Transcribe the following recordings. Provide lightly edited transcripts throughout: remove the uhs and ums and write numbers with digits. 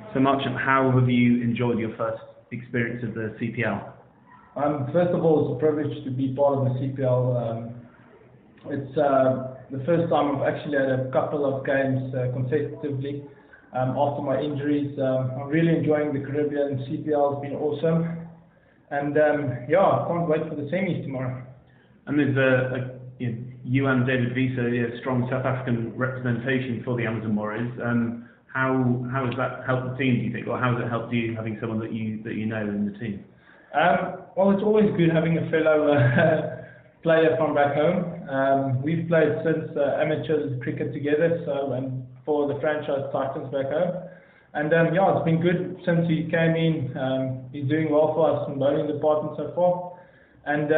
So much. How have you enjoyed your first experience of the CPL? First of all, it's a privilege to be part of the CPL. It's the first time I've actually had a couple of games consecutively after my injuries. I'm really enjoying the Caribbean. CPL has been awesome. And I can't wait for the semis tomorrow. And there's you and David Wiese, a strong South African representation for the Amazon Warriors. How has that helped the team, do you think, or how has it helped you having someone that you know in the team? Well, it's always good having a fellow player from back home. We've played since amateur cricket together, and for the franchise Titans back home. And it's been good since he came in. He's doing well for us in bowling department so far. And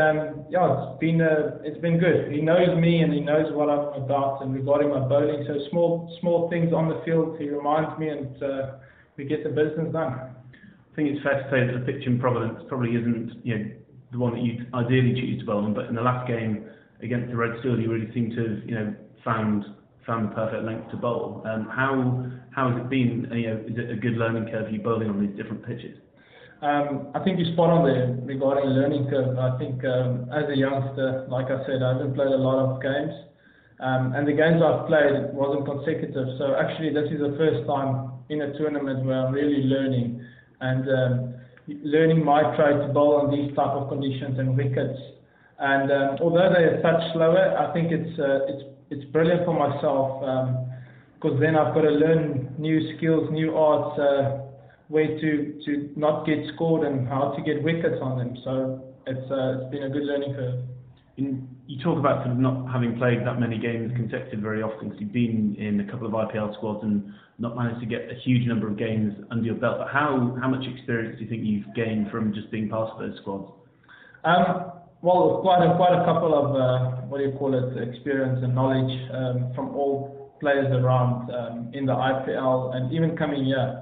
it's been good. He knows me and he knows what I'm about and regarding my bowling. So small things on the field, he reminds me, and we get the business done. I think it's fair to say that the pitch in Providence probably isn't the one that you'd ideally choose to bowl on, but in the last game against the Red Steel, you really seem to have found the perfect length to bowl. How has it been? Is it a good learning curve you bowling on these different pitches? I think you're spot on there regarding learning curve. I think as a youngster, like I said, I haven't played a lot of games, and the games I've played wasn't consecutive. So actually, this is the first time in a tournament where I'm really learning and learning my trade to bowl on these type of conditions and wickets. And although they are touch slower, I think it's brilliant for myself because then I've got to learn new skills, new arts, where to not get scored and how to get wickets on them. So it's been a good learning curve. You talk about sort of not having played that many games consecutive very often, because you've been in a couple of IPL squads and not managed to get a huge number of games under your belt. But how much experience do you think you've gained from just being part of those squads? Well, quite a couple of experience and knowledge from all players around in the IPL and even coming here.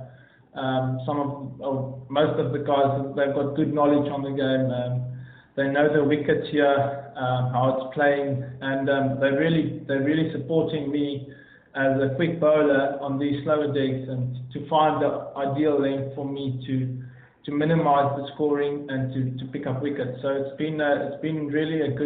Most of the guys, they've got good knowledge on the game. They know the wickets here, how it's playing, and they're really supporting me as a quick bowler on these slower decks and to find the ideal length for me to minimise the scoring and to pick up wickets. So it's been really a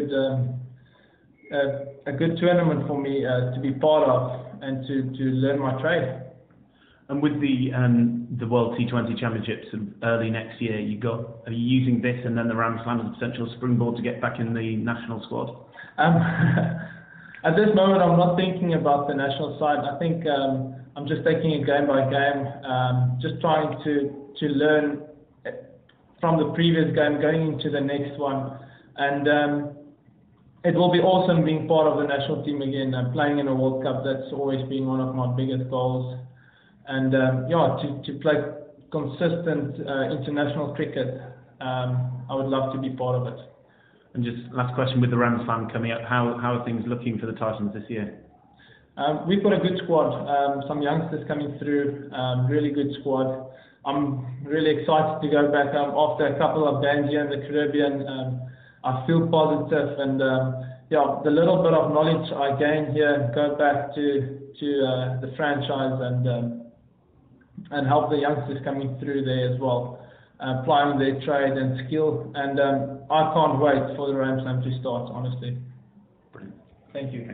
good tournament for me to be part of and to learn my trade. And with the World T20 Championships early next year, are you using this and then the Ram Slam as a potential springboard to get back in the national squad? At this moment, I'm not thinking about the national side. I think I'm just taking it game by game, just trying to learn from the previous game, going into the next one. And it will be awesome being part of the national team again, playing in a World Cup. That's always been one of my biggest goals. And to play consistent international cricket, I would love to be part of it. And just last question, with the Ram Slam coming up, how are things looking for the Titans this year? We've got a good squad, some youngsters coming through, really good squad. I'm really excited to go back after a couple of games here in the Caribbean. I feel positive, and the little bit of knowledge I gained here, go back to the franchise and help the youngsters coming through there as well, applying their trade and skill. And I can't wait for the Ram Slam to start, honestly. Brilliant. Thank you.